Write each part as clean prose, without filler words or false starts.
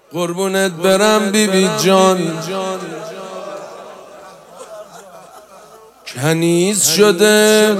قربونت برم بیبی جان، کنیز شده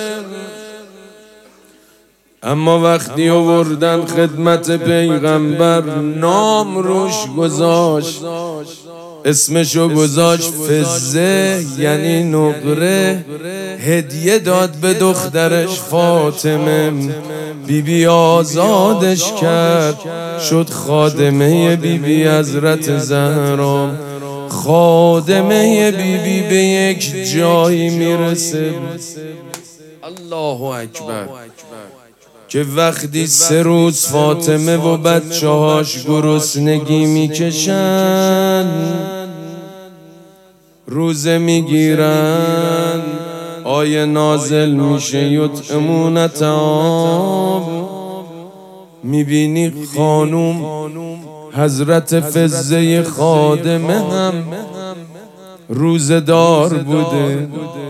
اما وقتی آوردن خدمت پیغمبر نام روش گذاشت، اسمشو گذاشت فزه یعنی نقره. هدیه داد به دخترش فاطمه، بیبی آزادش کرد شد خادمه بیبی حضرت زهرا. خادمه بیبی به یک جایی میرسه، الله اکبر، که وقتی 3 روز فاطمه و بچه‌هاش گرسنگی میکشن، روزه میگیرن، آیه نازل میشه یطعمون طعام. میبینی خانوم حضرت فزه خادمه هم روزه دار بوده.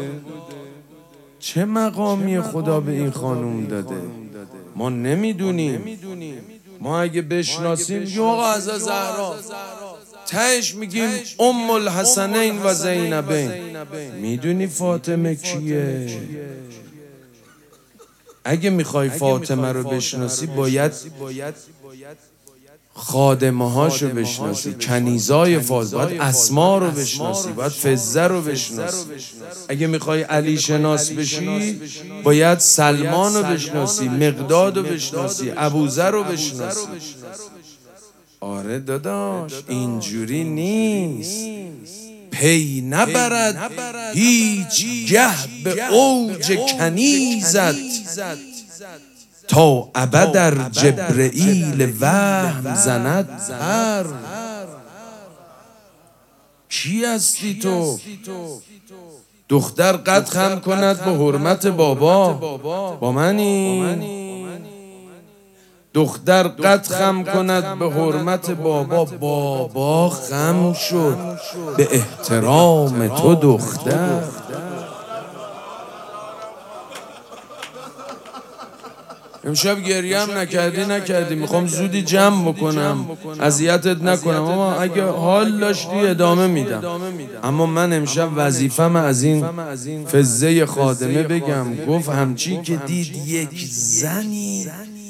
چه مقامی خدا به این خانوم داده ما نمیدونیم. ما اگه بشناسیم یا از زهرا تهش میگیم ام الحسنین و زینبین. میدونی فاطمه کیه؟ اگه میخوای فاطمه رو بشناسی باید خادمه هاشو بشناسی، کنیزای فاطمه، باید اسما رو بشناسی، باید فزه رو بشناسی. اگه میخوای علی شناس بشی باید سلمان رو بشناسی، مقداد رو بشناسی، ابوذر رو بشناسی. آره داداش اینجوری نیست. پی نبرد هیچ گه به اوج کنیزت، تا ابد جبرئیل وهم زند پر. کی هستی تو؟ دختر قد خم کند به حرمت بابا، با منی؟ دختر قد خم کند به حرمت بابا، بابا خم شد به احترام تو دختر. امشب گریه هم نکردی میخوام زودی جمع بکنم اذیتت نکنم، اما اگه حال داشتی ادامه میدم. اما من امشب وظیفم از این فزه خادمه بگم. گفت همچی که دید یک زنی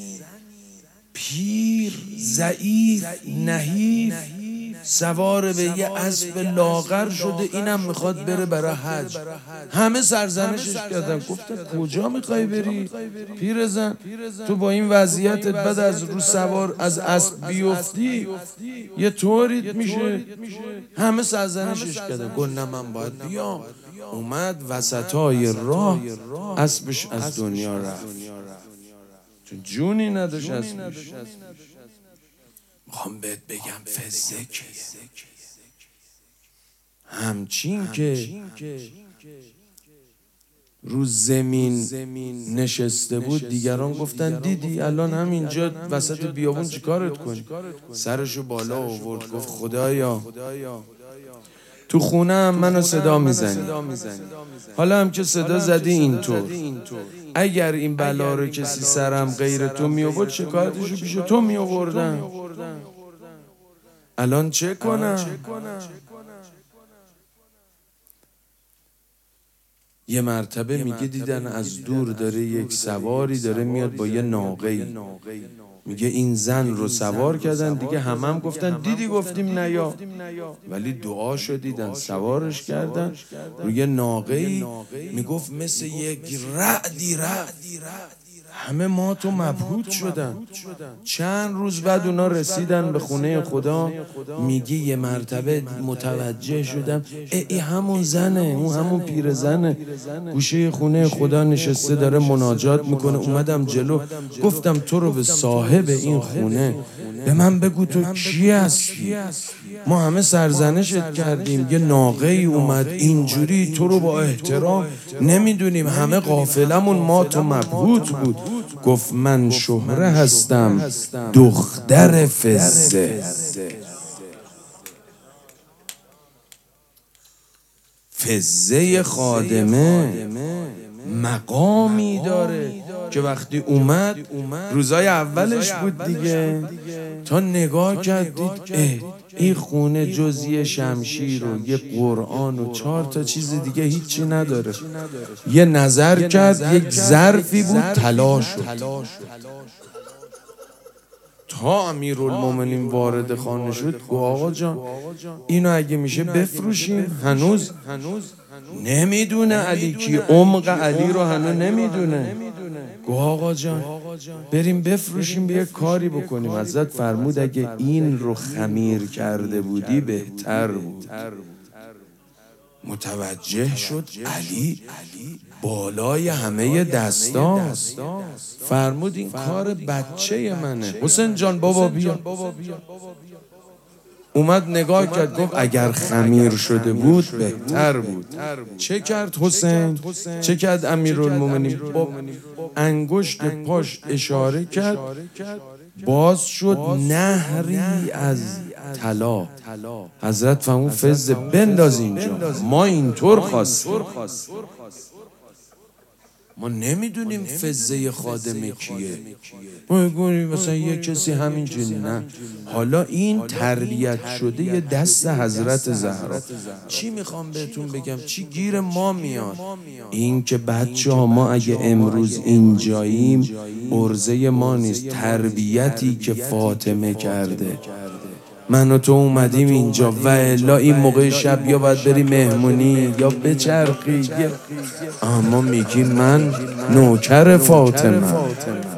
پیر ضعیف نحیف سوار به یه اسب لاغر شده، اینم میخواد بره برای حج. همه سرزنشش کردن، گفتن کجا میخوای بری پیرزن؟ تو با این وضعیتت بعد از رو سوار از اسب بیفتی یه طوریت میشه. همه سرزنشش کردن، گفت نه من باید بیام. اومد وسطای راه اسبش از دنیا رفت، چون جونی نداشت اسبش. میخوام بهت بگم فزه کیه. همچین که رو زمین نشسته بود دیگران گفتن دیدی الان همینجا وسط بیابون چی کارت کنی؟ سرشو بالا آورد گفت خدایا تو خونه هم منو صدا میزنی، حالا هم که صدا زدی اینطور، اگر این بلا رو کسی سرم غیر تو می آورد شکایتشو پیش تو می آوردن. الان چه کنم؟ یه مرتبه میگه دیدن از دور داره یک سواری داره میاد با یه ناقه‌ای. میگه این زن رو سوار کردن دیگه، هم گفتن دیدی گفتیم نیا، ولی دعاشو دیدن سوارش کردن روی ناقه‌ای. میگفت مثل یک رعدی همه مات و مبهوت شدن. چند روز بعد اونا رسیدن به خونه خدا. میگی یه مرتبه متوجه شدم ای همون زنه، اون همون پیر زنه، گوشه خونه خدا نشسته داره مناجات میکنه. اومدم جلو گفتم تو رو به صاحب این خونه به من بگو تو کی هستی؟ ما همه سرزنشت کردیم، یه ناقه‌ای اومد اینجوری تو رو با احترام نمیدونیم، همه قافلمون مات و مبهوت بود. گفت من شهره هستم دختر فزه. فزه خادمه مقامی داره که وقتی اومد روزای اولش بود دیگه، تا نگاه کردید این خونه جزی شمشیر و یه قرآن و 4 تا چیز دیگه هیچی نداره. یه نظر کرد، یک ظرفی بود طلا شد. تا امیرالمومنین وارد خانه شد گفت آقا جان اینو اگه میشه بفروشیم. هنوز نمیدونه علی کی، عمق علی رو هنوز نمیدونه. گفت آقا جان بریم بفروشیم، یه کاری بکنیم. حضرت فرمود اگه این رو خمیر کرده بودی بهتر بود. متوجه شد علی بالای همه دستاست. فرمود این کار بچه منه. حسین جان بابا بیا. اومد نگاه کرد گفت اگر خمیر شده بود بهتر بود. چه کرد حسین؟ چه کرد امیرالمومنین؟ با انگشت پاش اشاره کرد، باز شد نهری از طلا. حضرت فرمود فضه بنداز اینجا. ما اینطور خواستیم. ما نمیدونیم فضه خادمه کیه. ما میگونیم مثلا یه کسی همینجوری. نه، حالا این تربیت شده یه دست حضرت زهرا. چی میخوام بهتون بگم؟ چی گیر ما میاد؟ این که بچه ها ما اگه امروز اینجاییم عرضه ما نیست، تربیتی که فاطمه کرده. من و تو اومدیم اینجا و الا این موقع شب یا باید بری مهمونی یا بچرخی، اما میگی من نوکر فاطمه.